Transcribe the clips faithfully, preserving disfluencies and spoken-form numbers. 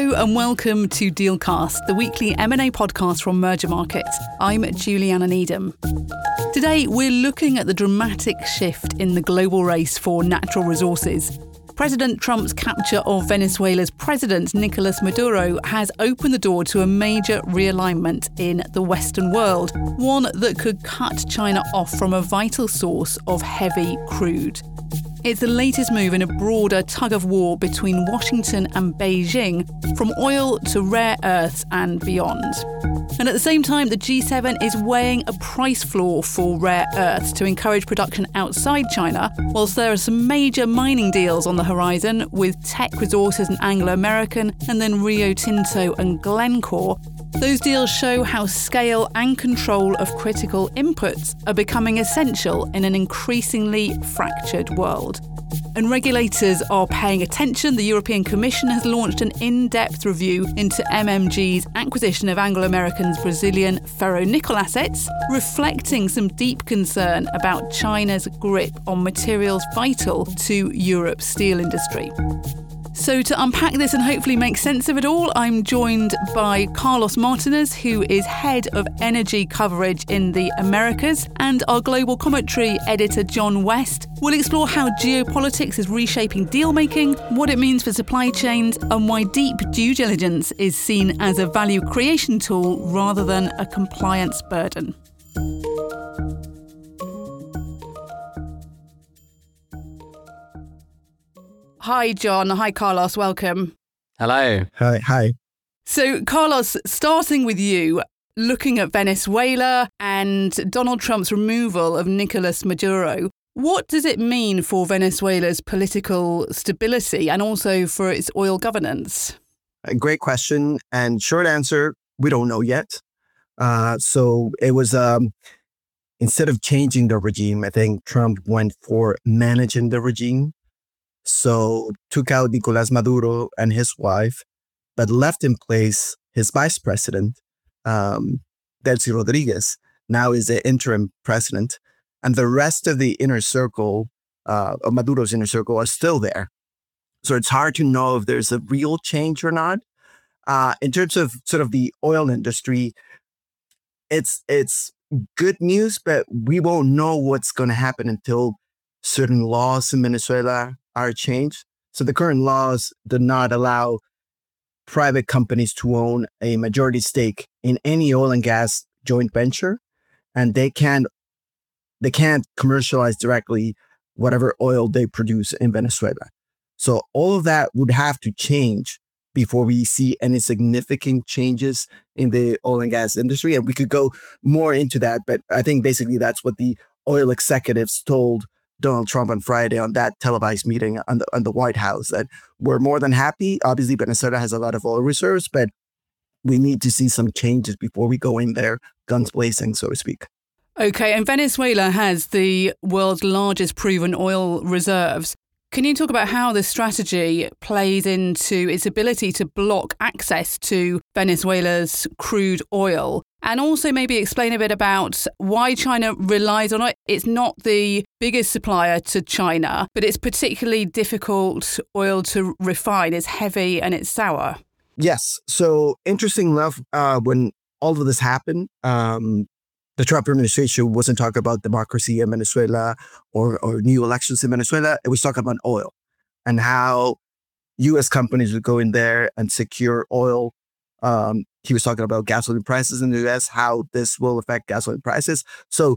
Hello and welcome to Dealcast, the weekly M and A podcast from Merger Market. I'm Juliana Needham. Today we're looking at the dramatic shift in the global race for natural resources. President Trump's capture of Venezuela's president, Nicolas Maduro, has opened the door to a major realignment in the Western world, one that could cut China off from a vital source of heavy crude. It's the latest move in a broader tug-of-war between Washington and Beijing, from oil to rare earths and beyond. And at the same time, the G seven is weighing a price floor for rare earths to encourage production outside China, whilst there are some major mining deals on the horizon with Teck Resources and Anglo American, and then Rio Tinto and Glencore. Those deals show how scale and control of critical inputs are becoming essential in an increasingly fractured world. And regulators are paying attention. The European Commission has launched an in-depth review into M M G's acquisition of Anglo American's Brazilian ferronickel assets, reflecting some deep concern about China's grip on materials vital to Europe's steel industry. So to unpack this and hopefully make sense of it all, I'm joined by Carlos Martinez, who is head of energy coverage in the Americas, and our global commentary editor, John West. We'll explore how geopolitics is reshaping deal-making, what it means for supply chains, and why deep due diligence is seen as a value creation tool rather than a compliance burden. Hi, John. Hi, Carlos. Welcome. Hello. Hi. Hi. So, Carlos, starting with you, looking at Venezuela and Donald Trump's removal of Nicolas Maduro, what does it mean for Venezuela's political stability and also for its oil governance? A great question. And short answer, we don't know yet. Uh, so it was, um, instead of changing the regime, I think Trump went for managing the regime. So took out Nicolas Maduro and his wife, but left in place his vice president, um, Delcy Rodriguez, now is the interim president. And the rest of the inner circle, uh, of Maduro's inner circle, are still there. So it's hard to know if there's a real change or not. Uh, in terms of sort of the oil industry, it's it's good news, but we won't know what's going to happen until certain laws in Venezuela are changed. So the current laws do not allow private companies to own a majority stake in any oil and gas joint venture, and they can't they can't commercialize directly whatever oil they produce in Venezuela. So all of that would have to change before we see any significant changes in the oil and gas industry. And we could go more into that, but I think basically that's what the oil executives told Donald Trump on Friday on that televised meeting on the, on the White House, that we're more than happy. Obviously, Venezuela has a lot of oil reserves, but we need to see some changes before we go in there, guns blazing, so to speak. Okay, and Venezuela has the world's largest proven oil reserves. Can you talk about how this strategy plays into its ability to block access to Venezuela's crude oil? And also maybe explain a bit about why China relies on it. It's not the biggest supplier to China, but it's particularly difficult oil to refine. It's heavy and it's sour. Yes. So interesting enough, uh, when all of this happened, um, the Trump administration wasn't talking about democracy in Venezuela or, or new elections in Venezuela. It was talking about oil and how U S companies would go in there and secure oil. Um, he was talking about gasoline prices in the U S, how this will affect gasoline prices. So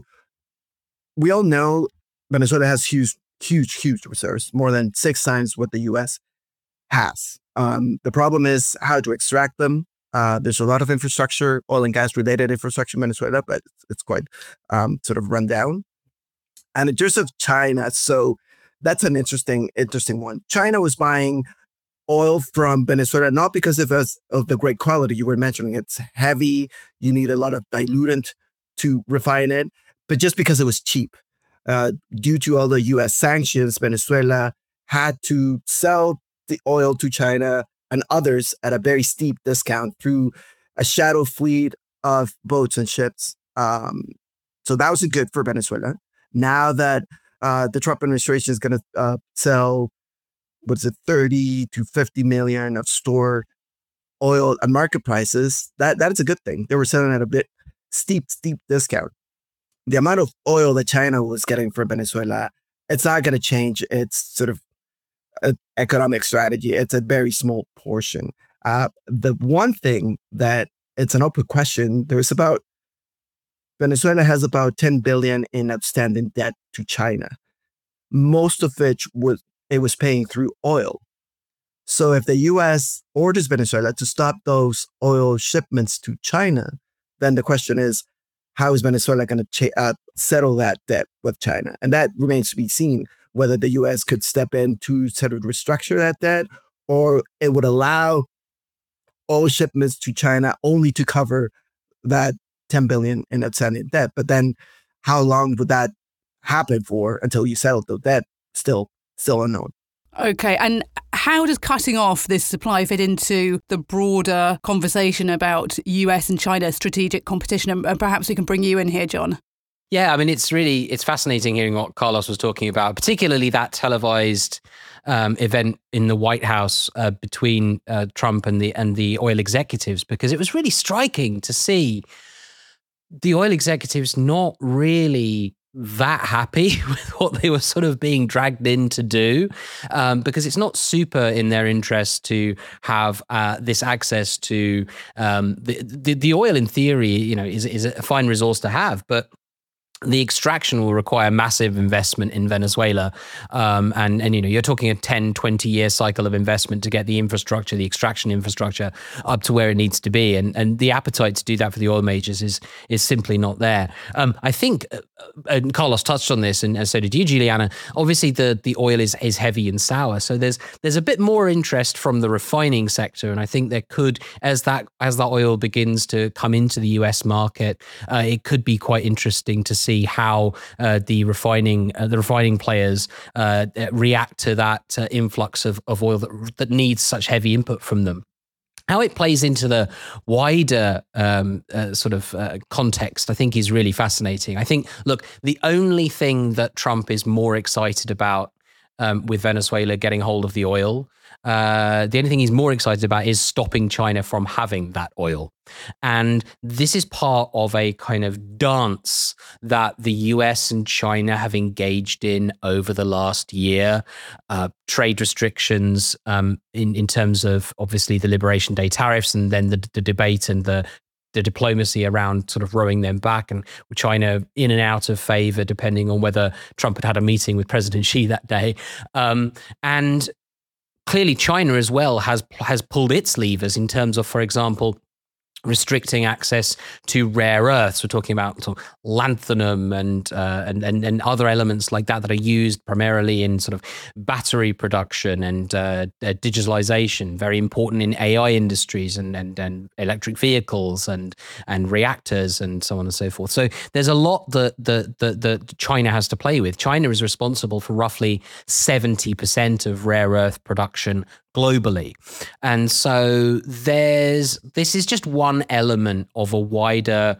we all know Venezuela has huge, huge, huge reserves, more than six times what the U S has. Um, the problem is how to extract them. Uh, there's a lot of infrastructure, oil and gas related infrastructure in Venezuela, but it's quite um, sort of run down. And in terms of China, so that's an interesting, interesting one. China was buying oil from Venezuela, not because of, us, of the great quality you were mentioning. It's heavy. You need a lot of diluent to refine it, but just because it was cheap. Uh, due to all the U S sanctions, Venezuela had to sell the oil to China and others at a very steep discount through a shadow fleet of boats and ships. Um, so that was good for Venezuela. Now that uh, the Trump administration is going to uh, sell, what's it, thirty to fifty million of stored oil at market prices, that that is a good thing. They were selling at a bit steep, steep discount. The amount of oil that China was getting from Venezuela, it's not going to change its sort of uh, economic strategy. It's a very small portion. Uh, the one thing that it's an open question, there's about, Venezuela has about ten billion in outstanding debt to China, most of which was it was paying through oil. So if the U S orders Venezuela to stop those oil shipments to China, then the question is, how is Venezuela going to ch- uh, settle that debt with China? And that remains to be seen, whether the U S could step in to sort of restructure that debt, or it would allow oil shipments to China only to cover that ten billion in outstanding debt. But then how long would that happen for until you settle the debt? Still, still unknown. Okay, and how does cutting off this supply fit into the broader conversation about U S and China strategic competition? And perhaps we can bring you in here, John. Yeah, I mean, it's really, it's fascinating hearing what Carlos was talking about, particularly that televised um, event in the White House uh, between uh, Trump and the and the oil executives, because it was really striking to see the oil executives not really that happy with what they were sort of being dragged in to do, um, because it's not super in their interest to have uh, this access to um, the, the the oil. In theory, you know, is is a fine resource to have, but the extraction will require massive investment in Venezuela. Um, and, and, you know, you're talking a ten, twenty year cycle of investment to get the infrastructure, the extraction infrastructure up to where it needs to be. And, and the appetite to do that for the oil majors is, is simply not there. Um, I think, uh, and Carlos touched on this, and, and so did you, Juliana, obviously the, the oil is, is heavy and sour. So there's, there's a bit more interest from the refining sector. And I think there could, as that, as that oil begins to come into the U S market, uh, it could be quite interesting to see see how uh, the refining uh, the refining players uh, react to that uh, influx of, of oil that, that needs such heavy input from them. How it plays into the wider um, uh, sort of uh, context, I think, is really fascinating. I think, look, the only thing that Trump is more excited about um, with Venezuela getting hold of the oil, uh, the only thing he's more excited about is stopping China from having that oil. And this is part of a kind of dance that the U S and China have engaged in over the last year. Uh, trade restrictions um, in, in terms of, obviously, the Liberation Day tariffs, and then the, the debate and the the diplomacy around sort of rowing them back, and China in and out of favor, depending on whether Trump had had a meeting with President Xi that day. Um, and clearly China as well has has pulled its levers in terms of, for example, restricting access to rare earths. We're talking about sort of lanthanum and, uh, and and and other elements like that that are used primarily in sort of battery production and uh, digitalization, very important in A I industries and and and electric vehicles and and reactors and so on and so forth. So there's a lot that that that, that China has to play with. China is responsible for roughly seventy percent of rare earth production globally. And so there's this is just one element of a wider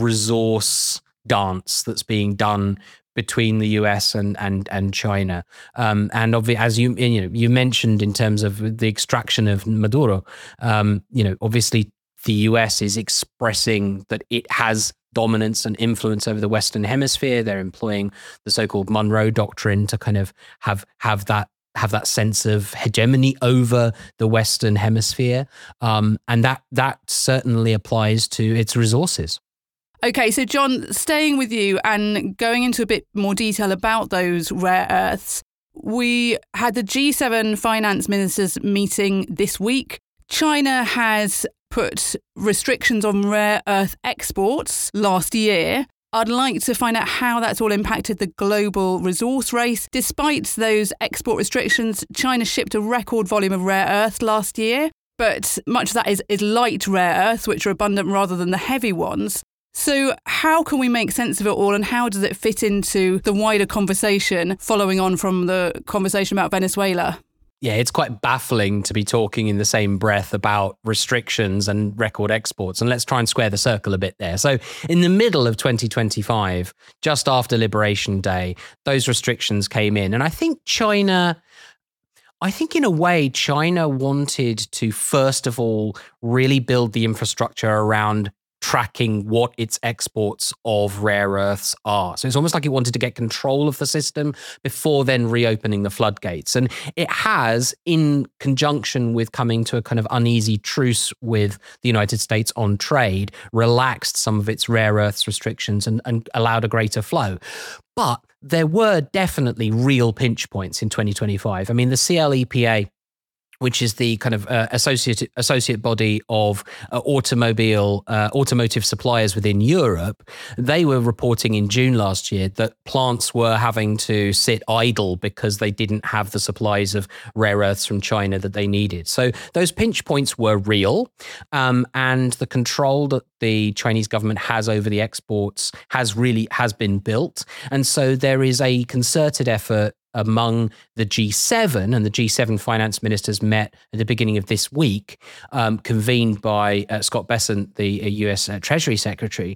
resource dance that's being done between the U S and and and China. Um, and obviously, as you you know you mentioned in terms of the extraction of Maduro, um, you know, obviously the U S is expressing that it has dominance and influence over the Western Hemisphere. They're employing the so-called Monroe Doctrine to kind of have have that have that sense of hegemony over the Western Hemisphere. Um, and that that certainly applies to its resources. Okay, so John, staying with you and going into a bit more detail about those rare earths, we had the G seven finance ministers meeting this week. China has put restrictions on rare earth exports last year. I'd like to find out how that's all impacted the global resource race. Despite those export restrictions, China shipped a record volume of rare earths last year, but much of that is, is light rare earths, which are abundant rather than the heavy ones. So how can we make sense of it all, and how does it fit into the wider conversation following on from the conversation about Venezuela? Yeah, it's quite baffling to be talking in the same breath about restrictions and record exports. And let's try and square the circle a bit there. So in the middle of twenty twenty-five, just after Liberation Day, those restrictions came in. And I think China, I think in a way, China wanted to, first of all, really build the infrastructure around tracking what its exports of rare earths are. So it's almost like it wanted to get control of the system before then reopening the floodgates. And it has, in conjunction with coming to a kind of uneasy truce with the United States on trade, relaxed some of its rare earths restrictions and, and allowed a greater flow. But there were definitely real pinch points in twenty twenty-five. I mean, the C L E P A, which is the kind of uh, associate associate body of uh, automobile uh, automotive suppliers within Europe, they were reporting in June last year that plants were having to sit idle because they didn't have the supplies of rare earths from China that they needed. So those pinch points were real, um, and the control that the Chinese government has over the exports has really has been built. And so there is a concerted effort among the G seven, and the G seven finance ministers met at the beginning of this week, um, convened by uh, Scott Bessent, the uh, U S uh, Treasury Secretary,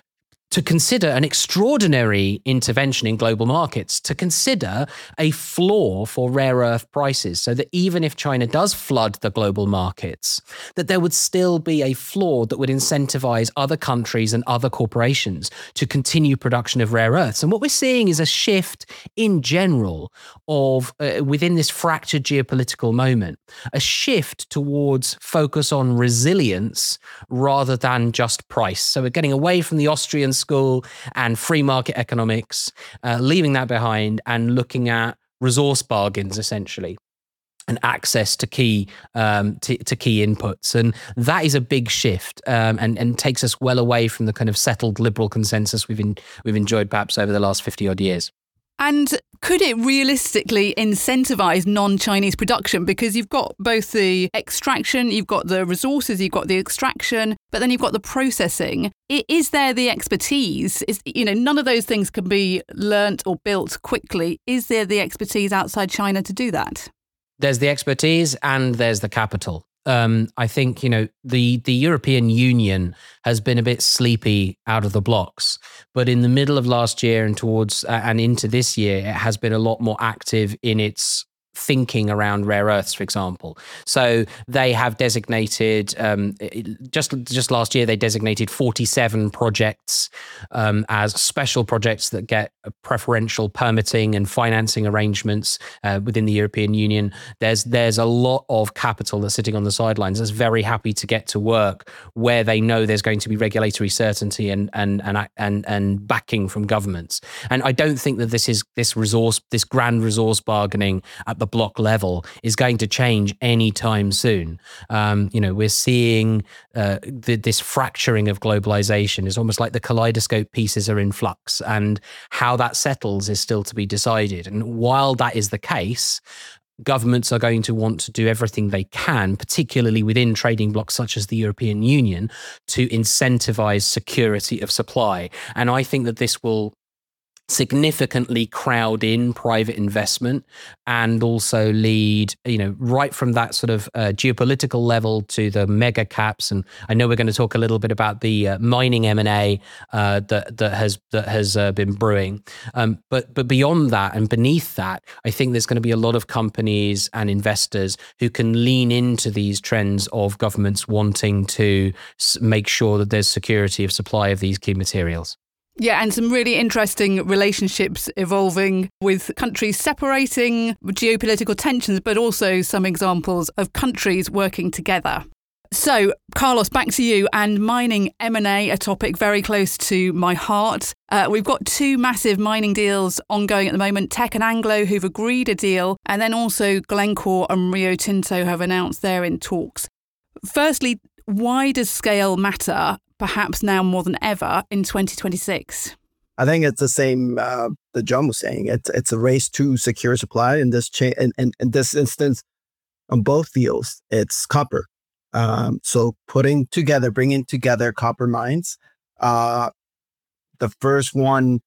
to consider an extraordinary intervention in global markets, to consider a floor for rare earth prices, so that even if China does flood the global markets, that there would still be a floor that would incentivize other countries and other corporations to continue production of rare earths. And what we're seeing is a shift in general of, uh, within this fractured geopolitical moment, a shift towards focus on resilience rather than just price. So we're getting away from the Austrian school and free market economics, uh, leaving that behind and looking at resource bargains, essentially, and access to key um, to, to key inputs. And that is a big shift, um, and, and takes us well away from the kind of settled liberal consensus we've in, we've enjoyed perhaps over the last fifty odd years. And could it realistically incentivize non-Chinese production? Because you've got both the extraction, you've got the resources, you've got the extraction, but then you've got the processing. Is there the expertise? Is, you know, none of those things can be learnt or built quickly. Is there the expertise outside China to do that? There's the expertise and there's the capital. Um, I think, you know, the, the European Union has been a bit sleepy out of the blocks, but in the middle of last year and towards uh, and into this year, it has been a lot more active in its thinking around rare earths, for example. So they have designated, um, just just last year, they designated forty-seven projects um, as special projects that get preferential permitting and financing arrangements uh, within the European Union. There's there's a lot of capital that's sitting on the sidelines that's very happy to get to work where they know there's going to be regulatory certainty and and and and, and backing from governments. And I don't think that this is this resource, this grand resource bargaining at the block level is going to change anytime soon. Um, you know, we're seeing uh, the, this fracturing of globalization. It's almost like the kaleidoscope pieces are in flux, and how that settles is still to be decided. And while that is the case, governments are going to want to do everything they can, particularly within trading blocs such as the European Union, to incentivize security of supply. And I think that this will significantly crowd in private investment and also lead, you know, right from that sort of uh, geopolitical level to the mega caps. And I know we're going to talk a little bit about the uh, mining M and A uh, that that has that has uh, been brewing. Um, but but beyond that and beneath that, I think there's going to be a lot of companies and investors who can lean into these trends of governments wanting to s- make sure that there's security of supply of these key materials. Yeah, and some really interesting relationships evolving with countries separating, geopolitical tensions, but also some examples of countries working together. So, Carlos, back to you, and mining M and A, a topic very close to my heart. Uh, we've got two massive mining deals ongoing at the moment, Teck and Anglo, who've agreed a deal, and then also Glencore and Rio Tinto have announced they're in talks. Firstly, why does scale matter, perhaps now more than ever in twenty twenty-six? I think it's the same uh, that John was saying. It's it's a race to secure supply. In this cha- in, in, in this instance, on both fields, it's copper. Um, so putting together, bringing together copper mines, uh, the first one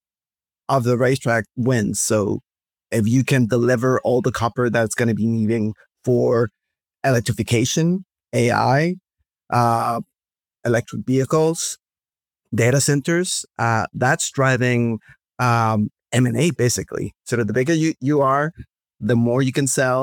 of the racetrack wins. So if you can deliver all the copper that's going to be needing for electrification, A I, uh, electric vehicles, data centers, uh, that's driving um, M and A basically. So the bigger you, you are, the more you can sell,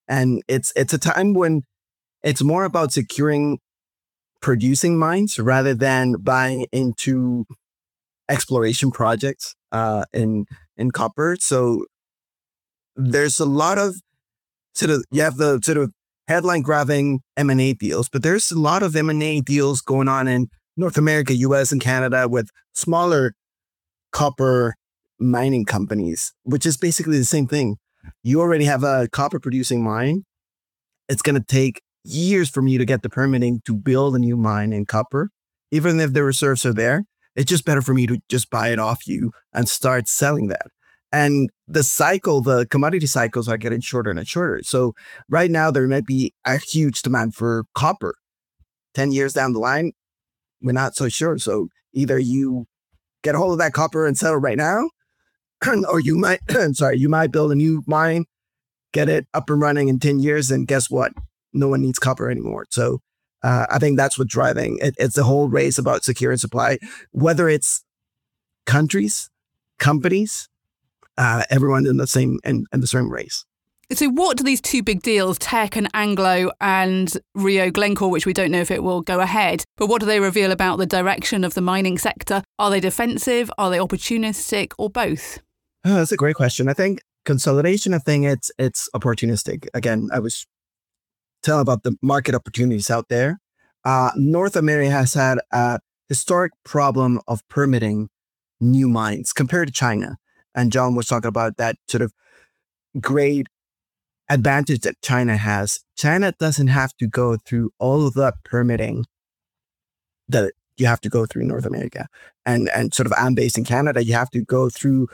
And it's it's a time when it's more about securing producing mines rather than buying into exploration projects uh, in in copper. So there's a lot of sort of, you have the sort of headline grabbing M and A deals, but there's a lot of M and A deals going on in North America, U S and Canada with smaller copper mining companies, which is basically the same thing. You already have a copper producing mine. It's going to take years for you to get the permitting to build a new mine in copper. Even if the reserves are there, it's just better for me to just buy it off you and start selling that. And the cycle, the commodity cycles are getting shorter and shorter. So right now there might be a huge demand for copper. ten years down the line, we're not so sure. So either you get a hold of that copper and settle right now, or you might, sorry, you might build a new mine, get it up and running in ten years, and guess what? No one needs copper anymore. So uh, I think that's what's driving it. It's the whole race about securing supply, whether it's countries, companies, uh, everyone in the same in, in the same race. So what do these two big deals, Teck and Anglo and Rio Glencore, which we don't know if it will go ahead, but what do they reveal about the direction of the mining sector? Are they defensive? Are they opportunistic, or both? Oh, that's a great question. I think consolidation, I think it's it's opportunistic. Again, I was telling about the market opportunities out there. Uh, North America has had a historic problem of permitting new mines compared to China. And John was talking about that sort of great advantage that China has. China doesn't have to go through all of the permitting that you have to go through in North America. And, and sort of, I'm based in Canada, you have to go through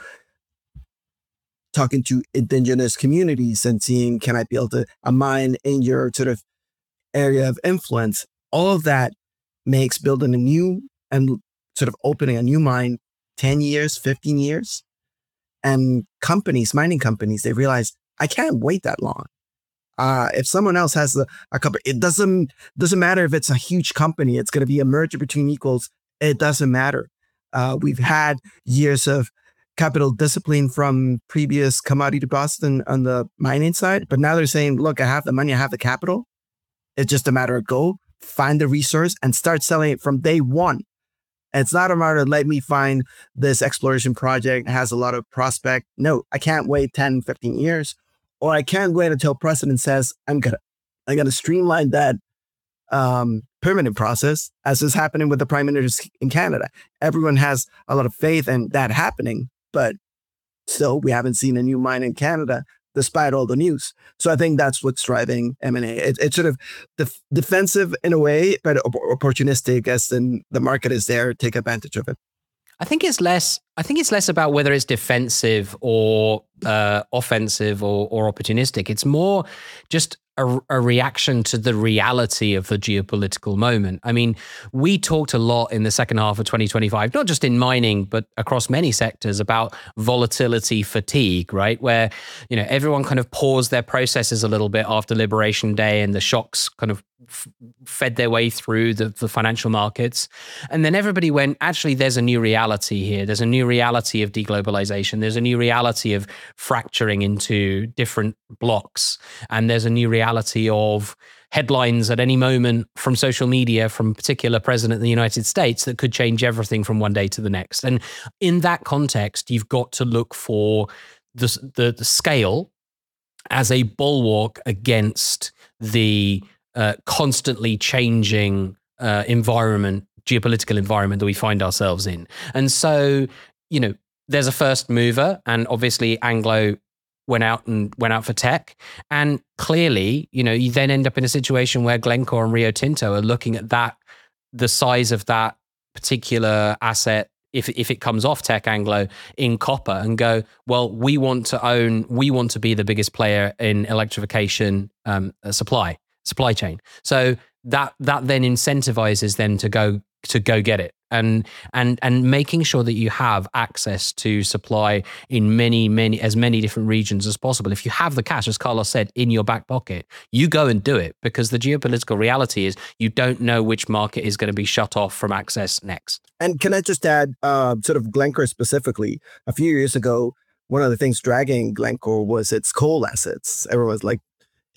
talking to indigenous communities and seeing, can I build a, a mine in your sort of area of influence? All of that makes building a new and sort of opening a new mine ten years, fifteen years. And companies, mining companies, they realize, I can't wait that long. Uh, if someone else has a, a company, it doesn't, doesn't matter if it's a huge company, it's going to be a merger between equals. It doesn't matter. Uh, we've had years of capital discipline from previous commodity deposits on, on the mining side. But now they're saying, look, I have the money, I have the capital. It's just a matter of go, find the resource and start selling it from day one. And it's not a matter of let me find this exploration project that has a lot of prospect. No, I can't wait ten, fifteen years, or I can't wait until president says, I'm going to, I'm going to streamline that um, permitting process, as is happening with the prime minister in Canada. Everyone has a lot of faith in that happening. But still, we haven't seen a new mine in Canada, despite all the news. So I think that's what's driving M and A. It, it's sort of def- defensive in a way, but opportunistic, as then the market is there, take advantage of it. I think it's less. I think it's less about whether it's defensive or uh, offensive or, or opportunistic. It's more just a, a reaction to the reality of the geopolitical moment. I mean, we talked a lot in the second half of twenty twenty-five, not just in mining, but across many sectors, about volatility fatigue, right? Where, you know, everyone kind of paused their processes a little bit after Liberation Day, and the shocks kind of f- fed their way through the, the financial markets. And then everybody went, actually, there's a new reality here. There's a new reality of deglobalization. There's a new reality of fracturing into different blocks. And there's a new reality of headlines at any moment from social media from a particular president of the United States that could change everything from one day to the next. And in that context, you've got to look for the, the, the scale as a bulwark against the uh, constantly changing uh, environment, geopolitical environment that we find ourselves in. And so, you know, there's a first mover, and obviously Anglo went out and went out for Teck. And clearly, you know, you then end up in a situation where Glencore and Rio Tinto are looking at that, the size of that particular asset, if if it comes off Teck Anglo in copper, and go, well, we want to own, we want to be the biggest player in electrification um, supply, supply chain. So that that then incentivizes them to go to go get it. And and and making sure that you have access to supply in many, many, as many different regions as possible. If you have the cash, as Carlos said, in your back pocket, you go and do it, because the geopolitical reality is you don't know which market is going to be shut off from access next. And can I just add, uh, sort of Glencore specifically, a few years ago, one of the things dragging Glencore was its coal assets. Everyone's like,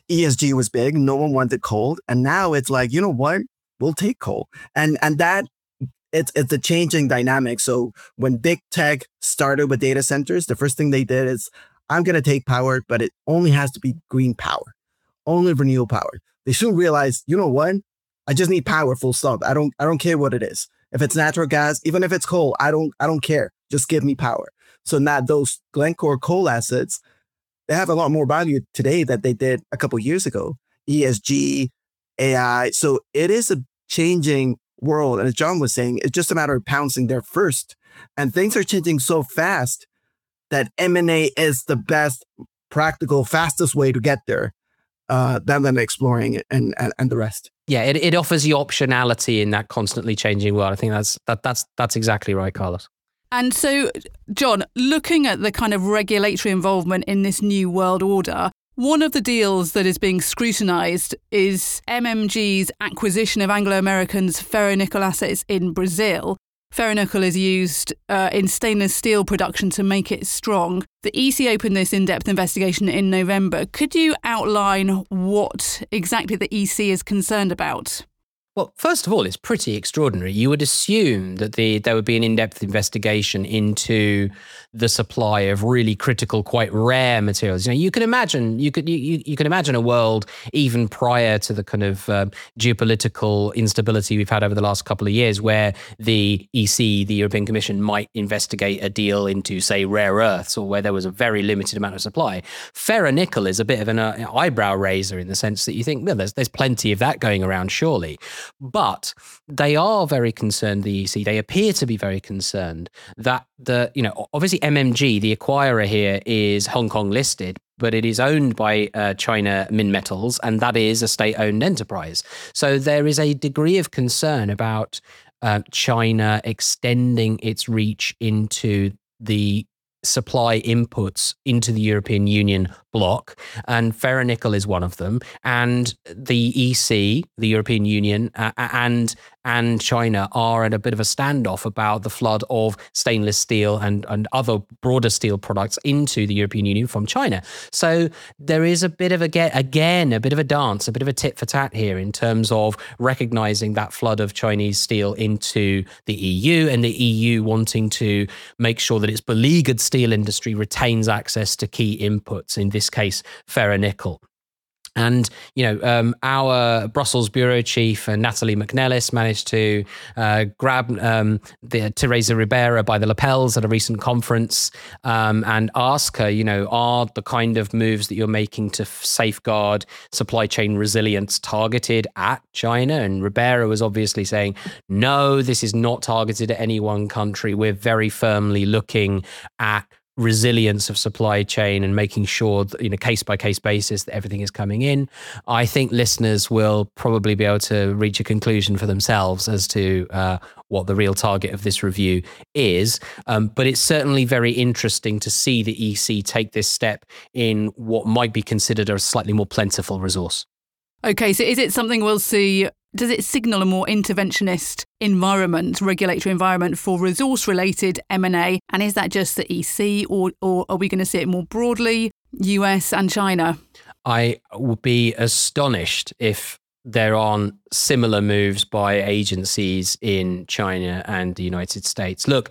E S G was big. No one wanted coal. And now it's like, you know what? We'll take coal. And and that it's it's a changing dynamic. So when big tech started with data centers, the first thing they did is, I'm going to take power, but it only has to be green power, only renewable power. They soon realized, you know what? I just need power, full stop. I don't I don't care what it is. If it's natural gas, even if it's coal, I don't I don't care. Just give me power. So now those Glencore coal assets, they have a lot more value today than they did a couple of years ago. E S G, A I. So it is a changing world. And as John was saying, it's just a matter of pouncing there first. And things are changing so fast that M and A is the best, practical, fastest way to get there, uh, than, than exploring it and, and, and the rest. Yeah, it, it offers you optionality in that constantly changing world. I think that's that that's that's exactly right, Carlos. And so, John, looking at the kind of regulatory involvement in this new world order, one of the deals that is being scrutinised is M M G's acquisition of Anglo American's ferronickel assets in Brazil. Ferronickel is used uh, in stainless steel production to make it strong. The E C opened this in-depth investigation in November. Could you outline what exactly the E C is concerned about? Well, first of all, it's pretty extraordinary. You would assume that the there would be an in-depth investigation into the supply of really critical, quite rare materials. You know, you can imagine you could you you can imagine a world even prior to the kind of um, geopolitical instability we've had over the last couple of years, where the E C, the European Commission, might investigate a deal into, say, rare earths, or where there was a very limited amount of supply. Ferronickel is a bit of an uh, eyebrow raiser in the sense that you think, well, there's there's plenty of that going around, surely. But they are very concerned, the E C, they appear to be very concerned that the, you know, obviously M M G, the acquirer here, is Hong Kong listed, but it is owned by uh, China Minmetals, and that is a state-owned enterprise. So there is a degree of concern about uh, China extending its reach into the supply inputs into the European Union bloc, and ferronickel is one of them. And the E C, the European Union, uh, and and China are at a bit of a standoff about the flood of stainless steel and, and other broader steel products into the European Union from China. So there is a bit of, a, again, a bit of a dance, a bit of a tit for tat here in terms of recognizing that flood of Chinese steel into the E U, and the E U wanting to make sure that its beleaguered steel industry retains access to key inputs, in this case, ferronickel. And, you know, um, our Brussels bureau chief, uh, Natalie McNellis, managed to uh, grab um, the Teresa Ribera by the lapels at a recent conference um, and ask her, you know, are the kind of moves that you're making to f- safeguard supply chain resilience targeted at China? And Ribera was obviously saying, no, this is not targeted at any one country. We're very firmly looking at resilience of supply chain and making sure that, you know, case by case basis, that everything is coming in. I think listeners will probably be able to reach a conclusion for themselves as to uh, what the real target of this review is. Um, but it's certainly very interesting to see the E C take this step in what might be considered a slightly more plentiful resource. Okay, so is it something we'll see? Does it signal a more interventionist environment, regulatory environment for resource-related M and A? And is that just the E C, or, or are we going to see it more broadly, U S and China? I would be astonished if there aren't similar moves by agencies in China and the United States. Look,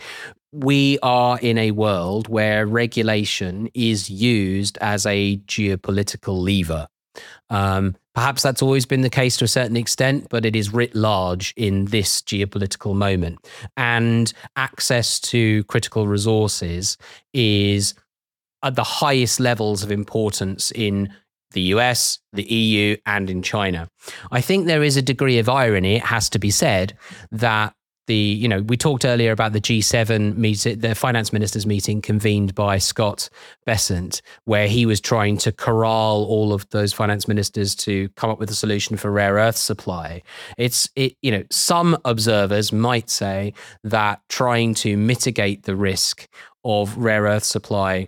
we are in a world where regulation is used as a geopolitical lever. Um, perhaps that's always been the case to a certain extent, but it is writ large in this geopolitical moment. And access to critical resources is at the highest levels of importance in the U S, the E U, and in China. I think there is a degree of irony, it has to be said, that the, you know, we talked earlier about the G seven meeting, the finance ministers meeting convened by Scott Bessent, where he was trying to corral all of those finance ministers to come up with a solution for rare earth supply. It's, it, you know, some observers might say that trying to mitigate the risk of rare earth supply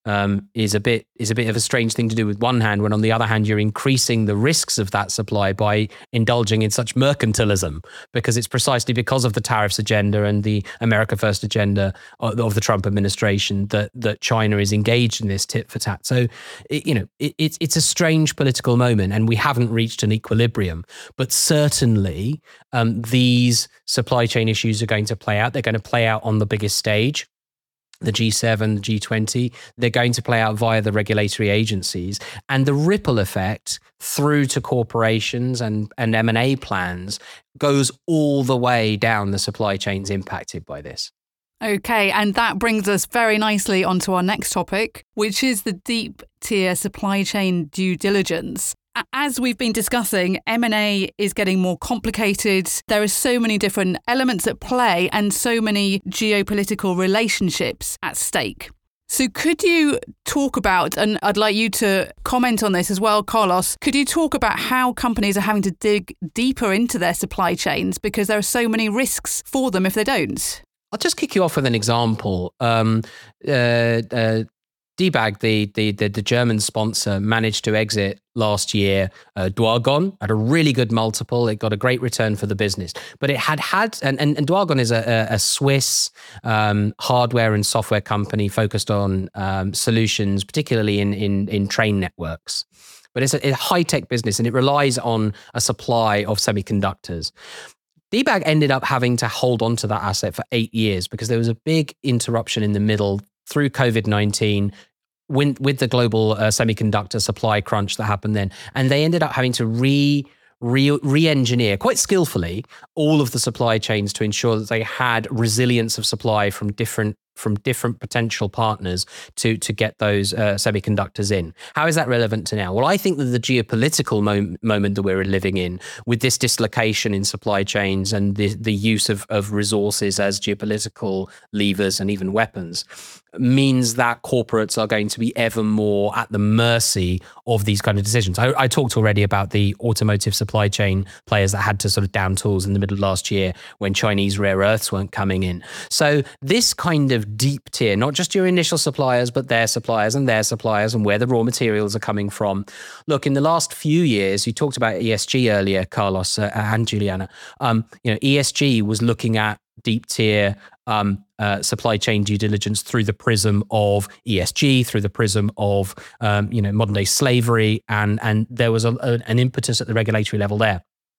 um, is a bit is a bit of a strange thing to do with one hand, when on the other hand you're increasing the risks of that supply by indulging in such mercantilism, because it's precisely because of the tariffs agenda and the America First agenda of, of the Trump administration that that China is engaged in this tit for tat. So, it, you know, it, it's it's a strange political moment, and we haven't reached an equilibrium. But certainly, um, these supply chain issues are going to play out. They're going to play out on the biggest stage, the G seven, the G twenty. They're going to play out via the regulatory agencies, and the ripple effect through to corporations and, and M and A plans goes all the way down the supply chains impacted by this. Okay, and that brings us very nicely onto our next topic, which is the deep tier supply chain due diligence. As we've been discussing, M and A is getting more complicated. There are so many different elements at play and so many geopolitical relationships at stake. So could you talk about, and I'd like you to comment on this as well, Carlos, could you talk about how companies are having to dig deeper into their supply chains because there are so many risks for them if they don't? I'll just kick you off with an example. Um, uh, uh, D BAG, the, the the the German sponsor, managed to exit last year uh, Duagon at a really good multiple. It got a great return for the business, but it had had, and, and, and Duagon is a, a Swiss um, hardware and software company focused on um, solutions, particularly in, in, in train networks. But it's a, a high-tech business, and it relies on a supply of semiconductors. D BAG ended up having to hold on to that asset for eight years because there was a big interruption in the middle through COVID nineteen, with, with the global uh, semiconductor supply crunch that happened then. And they ended up having to re, re, re-engineer, quite skillfully, all of the supply chains to ensure that they had resilience of supply from different from different potential partners to, to get those uh, semiconductors in. How is that relevant to now? Well, I think that the geopolitical mo- moment that we're living in, with this dislocation in supply chains and the, the use of, of resources as geopolitical levers and even weapons, means that corporates are going to be ever more at the mercy of these kind of decisions. I, I talked already about the automotive supply chain players that had to sort of down tools in the middle of last year when Chinese rare earths weren't coming in. So this kind of deep tier, not just your initial suppliers, but their suppliers and their suppliers and where the raw materials are coming from. Look, in the last few years, you talked about E S G earlier, Carlos uh, and Juliana. Um, you know, E S G was looking at deep tier um, uh, supply chain due diligence through the prism of E S G, through the prism of um, you know modern day slavery, and and there was a, a, an impetus at the regulatory level there.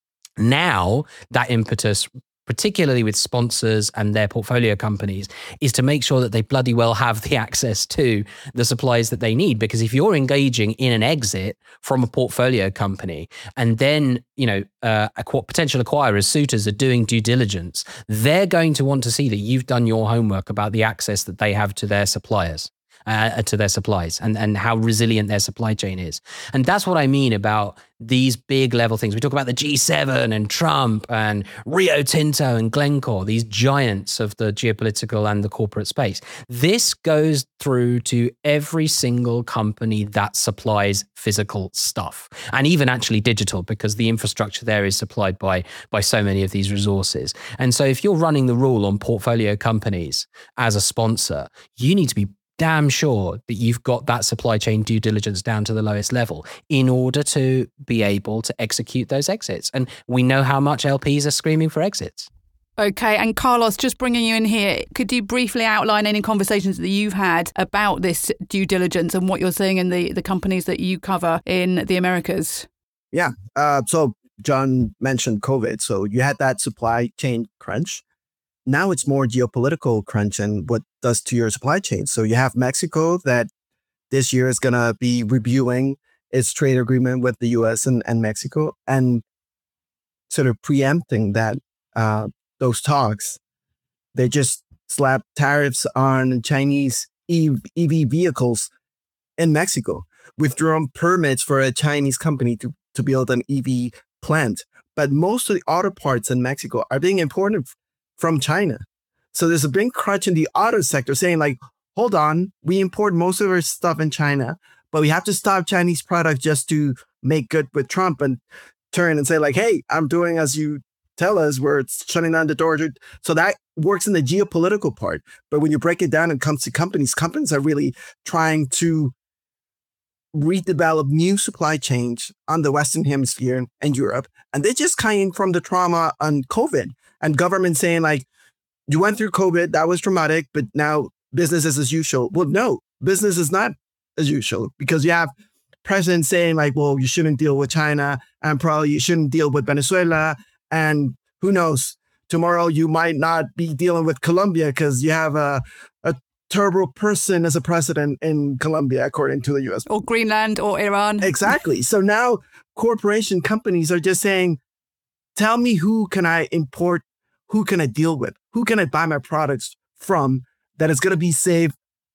Now that impetus, particularly with sponsors and their portfolio companies, is to make sure that they bloody well have the access to the supplies that they need. Because if you're engaging in an exit from a portfolio company, and then, you know, uh, potential acquirers, suitors are doing due diligence, they're going to want to see that you've done your homework about the access that they have to their suppliers. Uh, to their supplies and, and how resilient their supply chain is. And that's what I mean about these big level things. We talk about the G seven and Trump and Rio Tinto and Glencore, these giants of the geopolitical and the corporate space. This goes through to every single company that supplies physical stuff, and even actually digital, because the infrastructure there is supplied by, by so many of these resources. And so if you're running the rule on portfolio companies as a sponsor, you need to be damn sure that you've got that supply chain due diligence down to the lowest level in order to be able to execute those exits. And we know how much L Ps are screaming for exits. Okay, and Carlos, just bringing you in here, could you briefly outline any conversations that you've had about this due diligence and what you're seeing in the, the companies that you cover in the Americas? Yeah, uh, so John mentioned COVID. So you had that supply chain crunch. Now it's more geopolitical crunch and what does to your supply chain. So you have Mexico that this year is going to be reviewing its trade agreement with the U S and, and Mexico, and sort of preempting that uh, those talks. They just slap tariffs on Chinese E V vehicles in Mexico, withdrawn permits for a Chinese company to, to build an E V plant. But most of the auto parts in Mexico are being imported from China. So there's a big crunch in the auto sector saying like, hold on, we import most of our stuff in China, but we have to stop Chinese products just to make good with Trump, and turn and say like, hey, I'm doing as you tell us we're shutting down the door. So that works in the geopolitical part. But when you break it down and it comes to companies, companies are really trying to redevelop new supply chains on the Western Hemisphere and Europe. And they just came from the trauma on COVID and government saying like, you went through COVID, that was traumatic, but now business is as usual. Well, no, business is not as usual because you have presidents saying like, well, you shouldn't deal with China and probably you shouldn't deal with Venezuela. And who knows, tomorrow you might not be dealing with Colombia because you have a, a terrible person as a president in Colombia, according to the U S. Or Greenland or Iran. Exactly. So now corporation companies are just saying, tell me who can I import, who can I deal with, who can I buy my products from that is going to be safe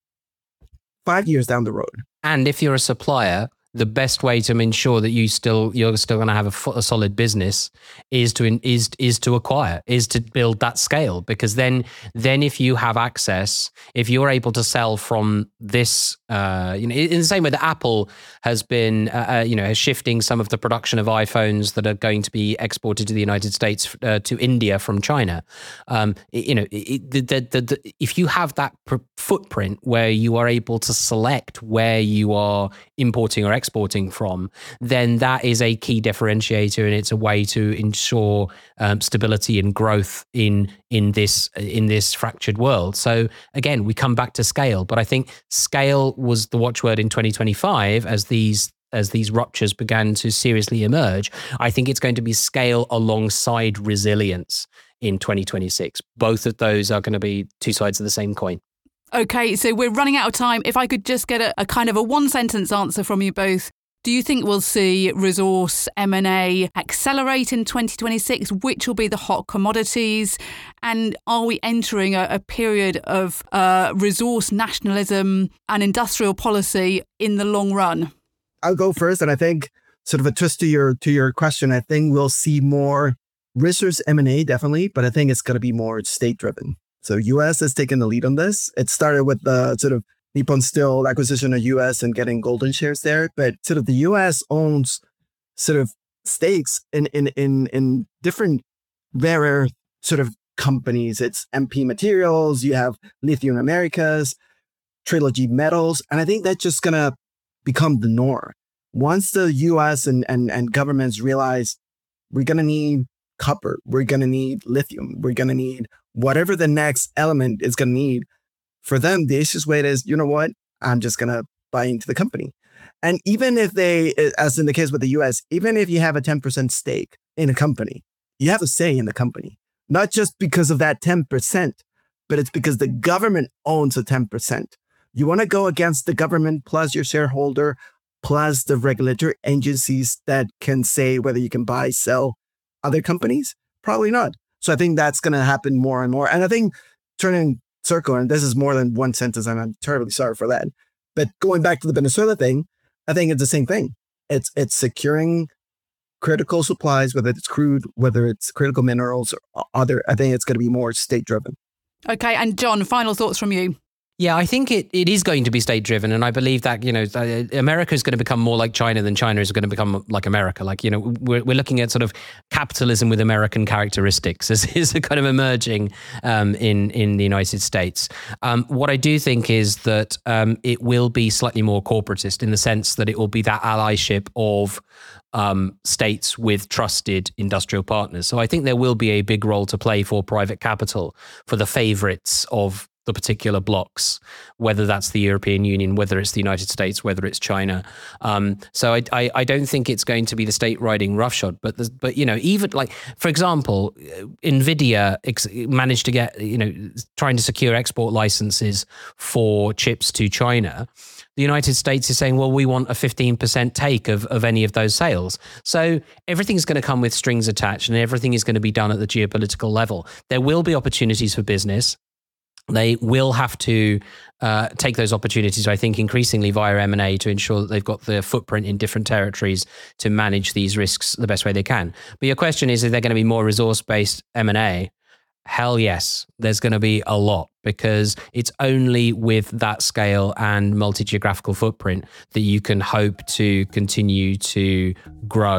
five years down the road. And if you're a supplier, the best way to ensure that you still you're still going to have a, fo- a solid business is to is is to acquire, is to build that scale. Because then then if you have access, if you're able to sell from this, uh, you know, in the same way that Apple has been, uh, you know, shifting some of the production of iPhones that are going to be exported to the United States uh, to India from China, um, you know, it, the, the, the, the, if you have that pr- footprint where you are able to select where you are importing or exporting from, then that is a key differentiator, and it's a way to ensure um, stability and growth in in this in this fractured world. So again, we come back to scale, but I think scale was the watchword in twenty twenty-five as these as these ruptures began to seriously emerge. I think it's going to be scale alongside resilience in twenty twenty-six. Both of those are going to be two sides of the same coin. Okay, so we're running out of time. If I could just get a, a kind of a one-sentence answer from you both. Do you think we'll see resource M and A accelerate in twenty twenty-six? Which will be the hot commodities? And are we entering a, a period of uh, resource nationalism and industrial policy in the long run? I'll go first. And I think sort of a twist to your to your question, I think we'll see more resource M and A, definitely, but I think it's going to be more state-driven. So U S has taken the lead on this. It started with the sort of Nippon Steel acquisition of U S and getting golden shares there. But sort of the U S owns sort of stakes in in in, in different rare earth sort of companies. It's M P Materials, you have Lithium Americas, Trilogy Metals. And I think that's just going to become the norm. Once the U S and, and, and governments realize we're going to need copper, we're going to need lithium, we're going to need whatever the next element is going to need, for them, the easiest way is, you know what, I'm just going to buy into the company. And even if they, as in the case with the U S, even if you have a ten percent stake in a company, you have a say in the company, not just because of that ten percent, but it's because the government owns the ten percent. You want to go against the government plus your shareholder, plus the regulatory agencies that can say whether you can buy, sell other companies? Probably not. So I think that's going to happen more and more. And I think turning circle, and this is more than one sentence, and I'm terribly sorry for that. But going back to the Venezuela thing, I think it's the same thing. It's it's securing critical supplies, whether it's crude, whether it's critical minerals or other. I think it's going to be more state-driven. Okay. And John, final thoughts from you. Yeah, I think it, it is going to be state-driven, and I believe that, you know, America is going to become more like China than China is going to become like America. Like, you know, we're we're looking at sort of capitalism with American characteristics as is kind of emerging um, in in the United States. Um, what I do think is that um, it will be slightly more corporatist in the sense that it will be that allyship of um, states with trusted industrial partners. So I think there will be a big role to play for private capital, for the favorites of the particular blocks, whether that's the European Union, whether it's the United States, whether it's China. Um, so I, I, I don't think it's going to be the state riding roughshod. But but you know, even like, for example, Nvidia ex- managed to get, you know, trying to secure export licenses for chips to China. The United States is saying, well, we want a fifteen percent take of, of any of those sales. So everything's going to come with strings attached, and everything is going to be done at the geopolitical level. There will be opportunities for business. They will have to uh, take those opportunities, I think, increasingly via M and A to ensure that they've got the footprint in different territories to manage these risks the best way they can. But your question is, is there going to be more resource-based M and A? Hell yes, there's going to be a lot, because it's only with that scale and multi-geographical footprint that you can hope to continue to grow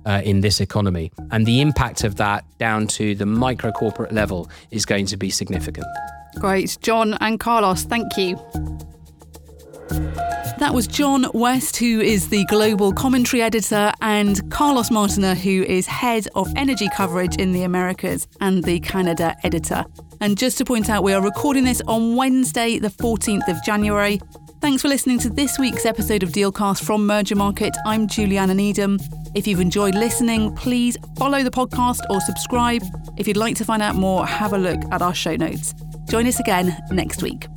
uh, in this economy. And the impact of that down to the micro corporate level is going to be significant. Great. John and Carlos, thank you. That was John West, who is the global commentary editor, and Carlos Martiner, who is head of energy coverage in the Americas and the Canada editor. And just to point out, we are recording this on Wednesday, the fourteenth of January. Thanks for listening to this week's episode of Dealcast from Merger Market. I'm Juliana Needham. If you've enjoyed listening, please follow the podcast or subscribe. If you'd like to find out more, have a look at our show notes. Join us again next week.